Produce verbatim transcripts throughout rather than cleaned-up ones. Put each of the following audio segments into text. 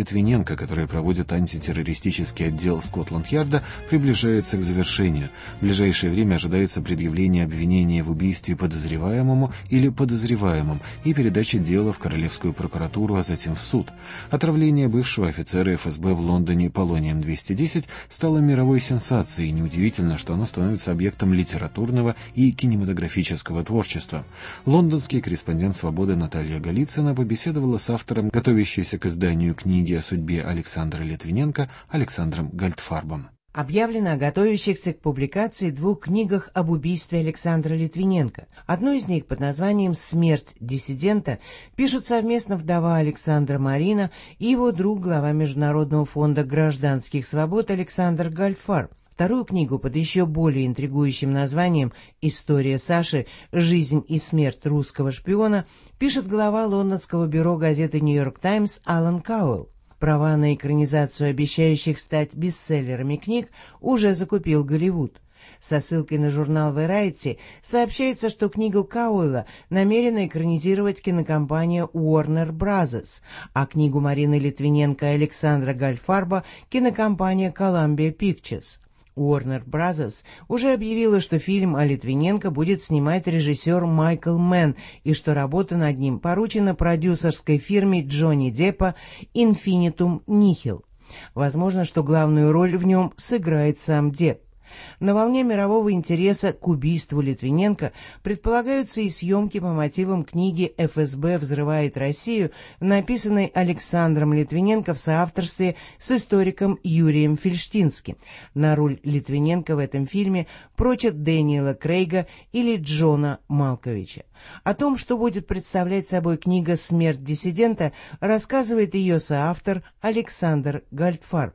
Литвиненко, которое проводит антитеррористический отдел Скотланд-Ярда, приближается к завершению. В ближайшее время ожидается предъявление обвинения в убийстве подозреваемому или подозреваемым и передача дела в Королевскую прокуратуру, а затем в суд. Отравление бывшего офицера эф эс бэ в Лондоне полонием двести десять стало мировой сенсацией, и неудивительно, что оно становится объектом литературного и кинематографического творчества. Лондонский корреспондент «Свободы» Наталья Голицына побеседовала с автором, готовящейся к изданию книги о судьбе Александра Литвиненко, Александром Гальдфарбом. Объявлено о готовящихся к публикации двух книгах об убийстве Александра Литвиненко. Одну из них под названием «Смерть диссидента» пишут совместно вдова Александра Марина и его друг, глава Международного фонда гражданских свобод Александр Гальдфарб. Вторую книгу под еще более интригующим названием «История Саши. Жизнь и смерть русского шпиона» пишет глава лондонского бюро газеты «Нью-Йорк Таймс» Алан Кауэлл. Права на экранизацию обещающих стать бестселлерами книг уже закупил Голливуд. Со ссылкой на журнал Variety сообщается, что книгу Кауэлла намерена экранизировать кинокомпания Warner Brothers, а книгу Марины Литвиненко и Александра Гальдфарба – кинокомпания Columbia Pictures. Warner Brothers уже объявила, что фильм о Литвиненко будет снимать режиссер Майкл Мэнн и что работа над ним поручена продюсерской фирме Джонни Деппа Infinitum Nihil. Возможно, что главную роль в нем сыграет сам Депп. На волне мирового интереса к убийству Литвиненко предполагаются и съемки по мотивам книги «эф эс бэ взрывает Россию», написанной Александром Литвиненко в соавторстве с историком Юрием Фельштинским. На роль Литвиненко в этом фильме прочат Дэниела Крейга или Джона Малковича. О том, что будет представлять собой книга «Смерть диссидента», рассказывает ее соавтор Александр Гальдфарб.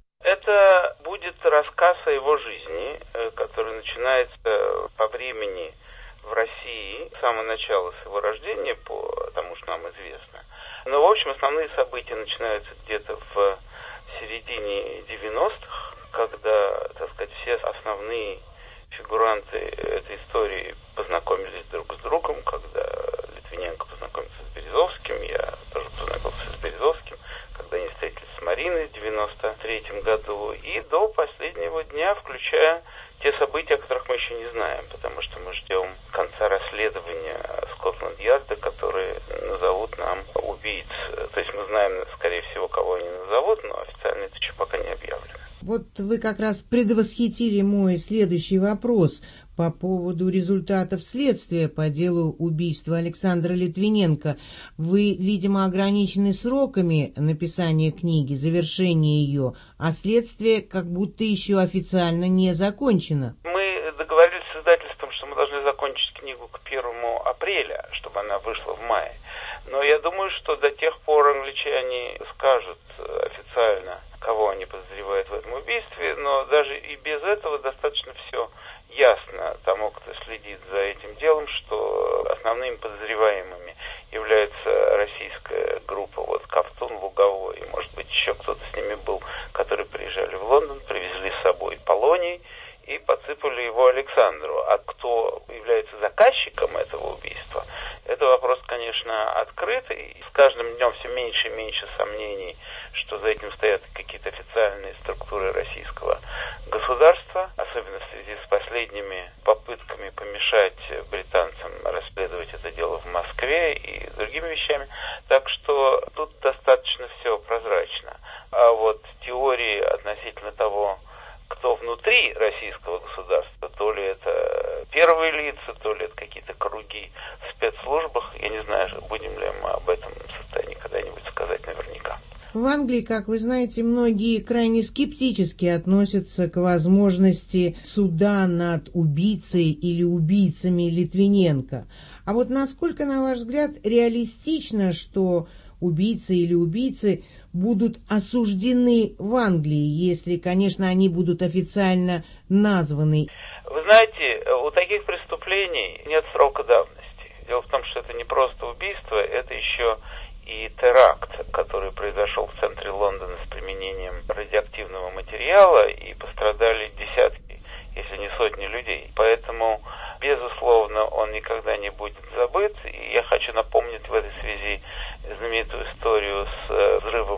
Это будет рассказ о его жизни, который начинается по времени в России, с самого начала, с его рождения, по тому, что нам известно. Но, в общем, основные события начинаются где-то в середине девяностых, когда, так сказать, все основные фигуранты этой истории познакомились друг с другом, когда Литвиненко познакомился с Березовским, я тоже познакомился с Березовским, когда они встретились с Мариной в девяносто третьем году, и до последнего дня, включая те события, о которых мы еще не знаем, потому что мы ждем конца расследования Скотланд-Ярда, которые назовут нам убийц. То есть мы знаем, скорее всего, кого они назовут, но официально это еще пока не объявлено. Вот вы как раз предвосхитили мой следующий вопрос по поводу результатов следствия по делу убийства Александра Литвиненко. Вы, видимо, ограничены сроками написания книги, завершения ее, а следствие как будто еще официально не закончено. Мы договорились с издательством, что мы должны закончить книгу к первому апреля, чтобы она вышла в мае. Но я думаю, что до тех пор англичане скажут официально, кого они подозревают в этом убийстве, но даже и без этого достаточно все ясно тому, кто следит за этим делом, что основными подозреваемыми является российская группа, вот Ковтун, Луговой, и, может быть, еще кто-то с ними был, которые приезжали в Лондон, привезли с собой полоний и подсыпали его Александру. А кто является заказчиком этого убийства, это вопрос, конечно, открытый. И с каждым днем все меньше и меньше сомнений, что за этим стоят какие-то официальные структуры российского государства, особенно в связи с последними попытками помешать британцам расследовать это дело в Москве и другими вещами. Так что тут достаточно все прозрачно. А вот теории относительно того, кто внутри российского государства, то ли это первые лица, то ли это какие-то круги в спецслужбах, я не знаю, будем ли мы об этом в состоянии когда-нибудь сказать наверняка. В Англии, как вы знаете, многие крайне скептически относятся к возможности суда над убийцей или убийцами Литвиненко. А вот насколько, на ваш взгляд, реалистично, что убийцы или убийцы будут осуждены в Англии, если, конечно, они будут официально названы? Вы знаете, у таких преступлений нет срока давности. Дело в том, что это не просто убийство, это еще и теракт, который произошел в центре Лондона с применением радиоактивного материала, и пострадали десятки, если не сотни людей. Поэтому, безусловно, он никогда не будет забыт. И я хочу напомнить в этой связи знаменитую историю с взрывом самолета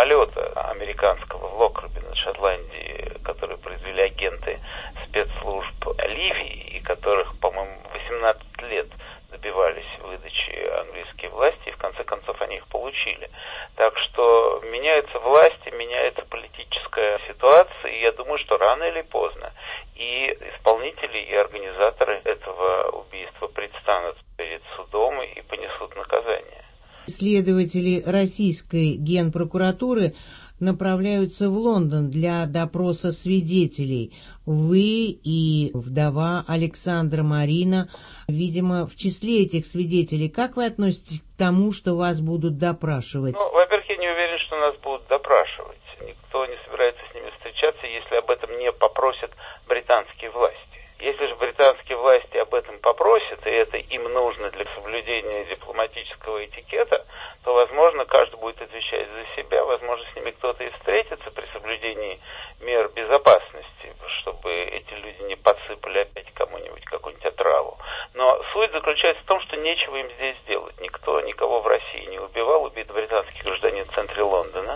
самолета американского в Локерби над Шотландией, который произвели агенты спецслужб Ливии, и которых, по-моему, восемнадцать лет добивались выдачи английские власти, и в конце концов они их получили. Так что меняются власти, меняется политическая ситуация, и я думаю, что рано или поздно и исполнители, и организаторы этого убийства предстанут перед судом и понесут наказание. Следователи российской генпрокуратуры направляются в Лондон для допроса свидетелей. Вы и вдова Александра Марина, видимо, в числе этих свидетелей. Как вы относитесь к тому, что вас будут допрашивать? Ну, во-первых, я не уверен, что нас будут допрашивать. Никто не собирается с ними встречаться, если об этом не попросят британские власти. Если же британские власти об этом попросят, и это им нужно для соблюдения дипломатического этикета, то, возможно, каждый будет отвечать за себя, возможно, с ними кто-то и встретится при соблюдении мер безопасности, чтобы эти люди не подсыпали опять кому-нибудь какую-нибудь отраву. Но суть заключается в том, что нечего им здесь делать. Никто никого в России не убивал, убит британский гражданин в центре Лондона.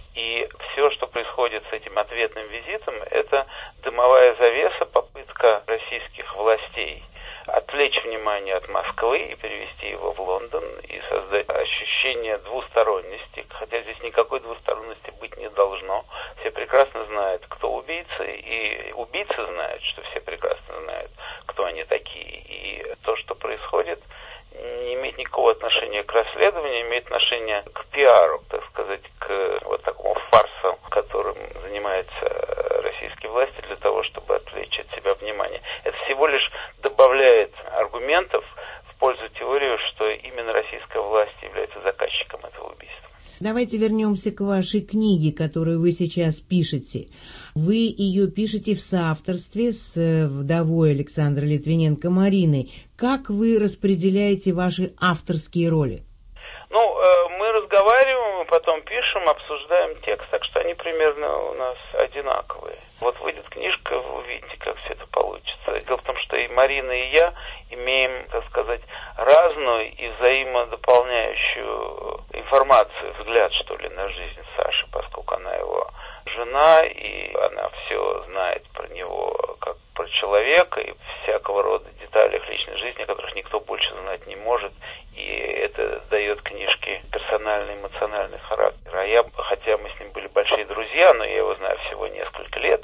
И все, что происходит с этим ответным визитом, это дымовая завеса, попытка российских властей отвлечь внимание от Москвы и перевести его в Лондон и создать ощущение двусторонности, хотя здесь никакой двусторонности быть не должно. Все прекрасно знают, кто убийцы, и убийцы знают, что все прекрасно знают, кто они такие. И то, что происходит, не имеет никакого отношения к расследованию, имеет отношение к пиару, так сказать, к вот такому фарсу, которым занимаются российские власти для того, чтобы отвлечь от себя внимание. Это всего лишь добавляет аргументов в пользу теории, что именно российская власть является заказчиком этого убийства. Давайте вернемся к вашей книге, которую вы сейчас пишете. Вы ее пишете в соавторстве с вдовой Александра Литвиненко Мариной. Как вы распределяете ваши авторские роли? Ну, мы разговариваем, потом пишем, обсуждаем текст, так что они примерно у нас одинаковые. Вот выйдет книжка, вы увидите, как все это получится. Дело в том, что и Марина, и я имеем, так сказать, разную и взаимодополняющую информацию, взгляд, что ли, на жизнь Саши, поскольку она его жена, и она все знает про него как про человека, и всякого рода деталях личной жизни, о которых никто больше знать не может, и это дает книжке персональный, эмоциональный характер. А я, хотя мы с ним были большие друзья, но я его знаю всего несколько лет,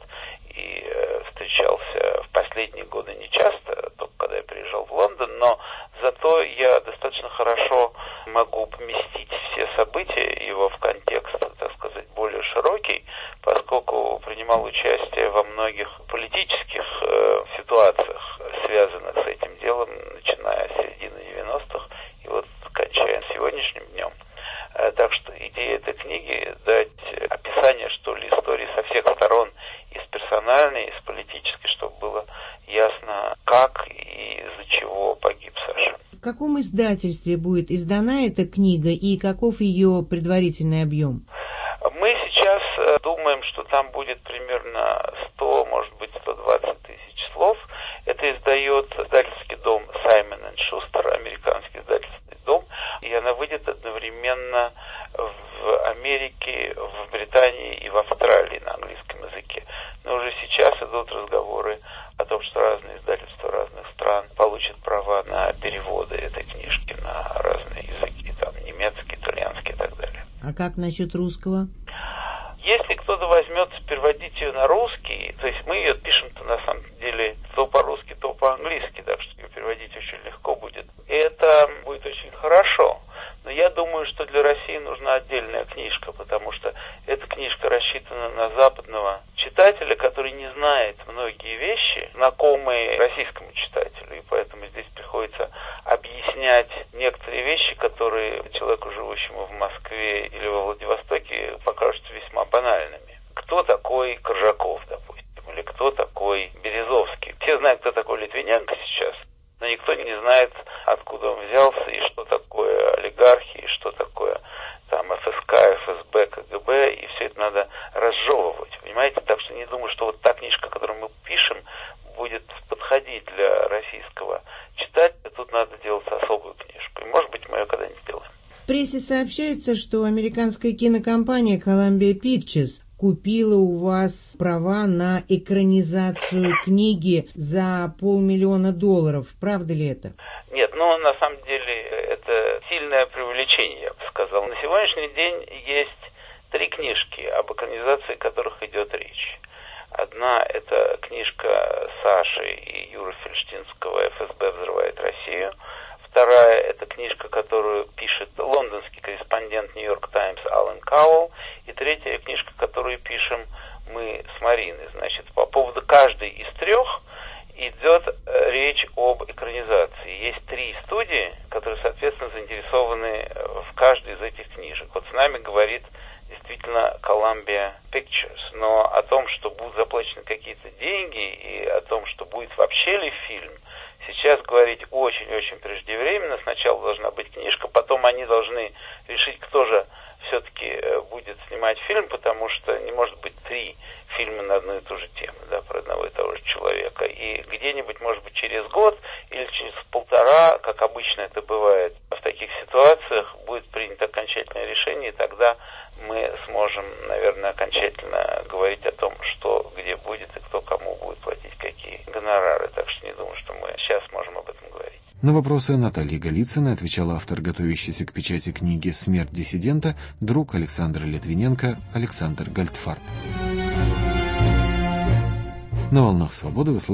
и э, встречался в последние годы нечасто, только когда я приезжал в Лондон, но зато я достаточно хорошо могу поместить все события его в контекст, так сказать, более широкий, поскольку принимал участие во многих политических э, ситуациях, связанных с этим делом, начиная с середины девяностых и вот кончая сегодняшним днем. Э, так что идея этой книги дать описание, что ли, истории со всех сторон, и с персональной, и с политической, чтобы было ясно, как и из-за чего погиб Саша. В каком издательстве будет издана эта книга и каков ее предварительный объем? Мы сейчас думаем, что там будет примерно сто, может быть, сто двадцать тысяч слов. Это издает издательский дом Simon энд Schuster, американский издательский дом, и она выйдет одновременно в Америке, в Британии и в Австралии на английском языке. Но уже сейчас идут разговоры о том, что разные издательства разных стран получат права на переводы этой книжки на разные языки, там немецкий, итальянский и так далее. А как насчет русского? Если кто-то возьмется переводить ее на русский, то есть мы ее пишем-то на самом деле то по-русски, то по-английски, так что ее переводить очень легко будет. И это будет очень хорошо. Но я думаю, что для России нужна отдельная книжка, потому что эта книжка рассчитана на западного читателя, который не знает многие вещи, знакомые российскому читателю, и поэтому здесь приходится объяснять некоторые вещи, которые человеку, живущему в Москве или во Владивостоке, покажутся весьма банальными. Кто такой Коржаков, допустим, или кто такой Березовский? Все знают, кто такой Литвиненко сейчас, но никто не знает, откуда он взялся, и что такое олигархи, и что такое там эф эс ка, эф эс бэ, ка гэ бэ, и все это надо разжевывать, понимаете? Так что не думаю, что вот та книжка, которую мы пишем, будет подходить для российского читателя. Тут надо делать особую книжку, и, может быть, мы ее когда-нибудь сделаем. В прессе сообщается, что американская кинокомпания Columbia Pictures купила у вас права на экранизацию книги за полмиллиона долларов. Правда ли это? Нет, ну, на самом деле, это сильное преувеличение, я бы сказал. На сегодняшний день есть три книжки, об экранизации которых идет речь. Одна – это книжка Саши и Юры Фельштинского «эф эс бэ взрывает Россию». Вторая – это книжка, которую пишет лондонский корреспондент «Нью-Йорк Таймс» Алан Кауэлл. И третья книжка, которую пишем мы с Мариной. Значит, по поводу каждой из трех идет речь об экранизации. Есть три студии, которые, соответственно, заинтересованы в каждой из этих книжек. Вот с нами говорит действительно Columbia Pictures, но о том, что будут заплачены какие-то деньги и о том, что будет вообще ли фильм, сейчас говорить очень-очень преждевременно. Сначала должна быть книжка, потом они должны решить, кто же все-таки будет снимать фильм, потому что не может быть три фильма на одну и ту же тему, да, про одного и того же человека. И где-нибудь, может быть, через год или через полтора, как обычно это бывает в таких ситуациях, будет принято окончательное решение, и тогда мы сможем, наверное, окончательно говорить о том, что где будет и кто кому будет платить какие гонорары. Так что не думаю, что мы сейчас можем об этом говорить. На вопросы Натальи Голицыной отвечал автор готовящейся к печати книги «Смерть диссидента», друг Александра Литвиненко Александр Гольдфарб. На волнах свободы вы слушаете